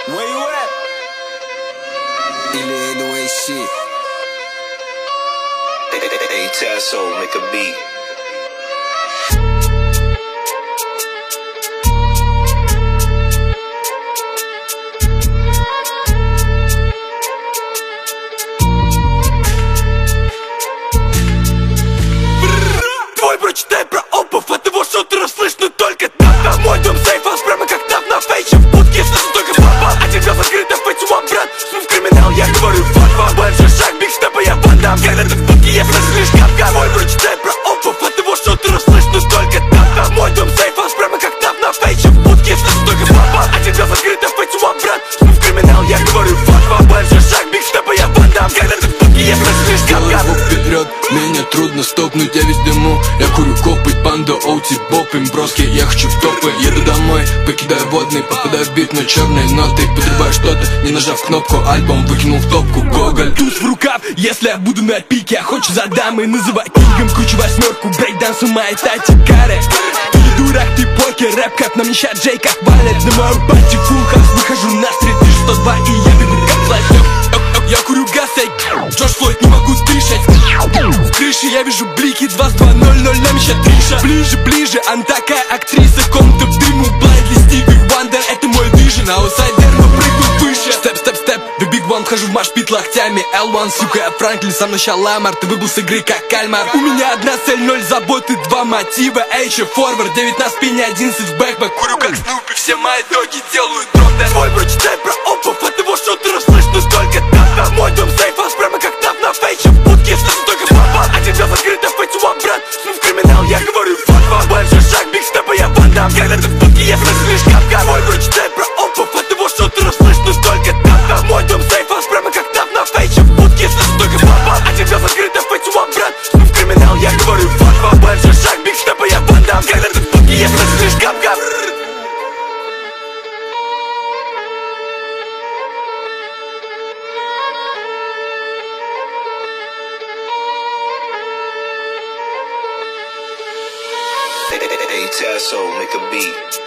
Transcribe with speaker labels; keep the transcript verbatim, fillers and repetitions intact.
Speaker 1: Where you at?
Speaker 2: Или anyway shit.
Speaker 3: Hey, Tasso, make a beat.
Speaker 1: Твой прочитай про опов, от его шутеров слышно только так. Мой дом сейфос, прямо как там на фейче. В будке слышу только папа. Один глаз открыто, фейс one, брат. Снув криминал, я говорю фак-фак. Большой шаг, биг степа, я вандам. Когда ты в будке, я слышу лишь капка. Твой прочитай про опов, от его шутеров слышно только так. Мой дом сейфос, прямо как там на фейче. В будке слышу только папа. Один глаз открыто, фейс one, брат. Снув криминал, я говорю фак-фак. Большой шаг, биг степа, я вандам. Когда ты в будке, я слышу лишь капка.
Speaker 2: Вперед, меня трудно стопнуть, я весь дыму. Я курю копы, панда, оути, бопим, броски. Я хочу в топы, еду домой, покидаю водный. Попадаю в бит, но черные ноты. Подрываю что-то, не нажав кнопку. Альбом выкинул в топку, Гоголь.
Speaker 1: Туз в рукав, если я буду на пике. А хочешь за дамой, называй кингом. Кручу восьмерку, брейкданс у моей тати каре. Ты не дурак, ты покер, рэп как нам нища Джей как валит. На мою пати фулл хаус, выхожу на стрит, ты сто два и я бегу как флэш. Я курю газ, эй, Джордж Флойд, не могу дышать. В крыше я вижу блики, два два ноль ноль, нам еще триша. Ближе, ближе, она такая актриса. Комната в дыму, Блайндли, Стивик Вандер, это мой вижен. Аутсайдер, но прыгну выше. Степ, степ, степ, the big one, вхожу в машпит локтями. эл один, сука, я Франклин, со мной шаламар. Ты выбыл с игры, как кальмар. У меня одна цель, ноль заботы, два мотива. Эйче, форвард, девять на спине, одиннадцать в бэкбэк. Курю как Снупи, все мои доги делают дроп-дэш. Твой прочитай про опов, от его шутеров слышно столько так. Мой дом сейфос, прямо как там на фейче. В будке слышу только папа. Один глаз открыто, фейс one, брат. Снув криминал, я говорю фак-фак. Большой шаг, биг степа, я вандам. Когда ты в будке, я слышу лишь капка. Твой прочитай про опов, от его шутеров слышно столько так. Мой дом сейфос, прямо как там на фейче. В будке слышу только папа. Один глаз открыто, фейс one, брат. Снув криминал, я говорю фак-фак. Большой шаг, биг степа, я вандам. Когда ты в будке, я слышу лишь капка.
Speaker 3: Hey, Tasso, make a beat.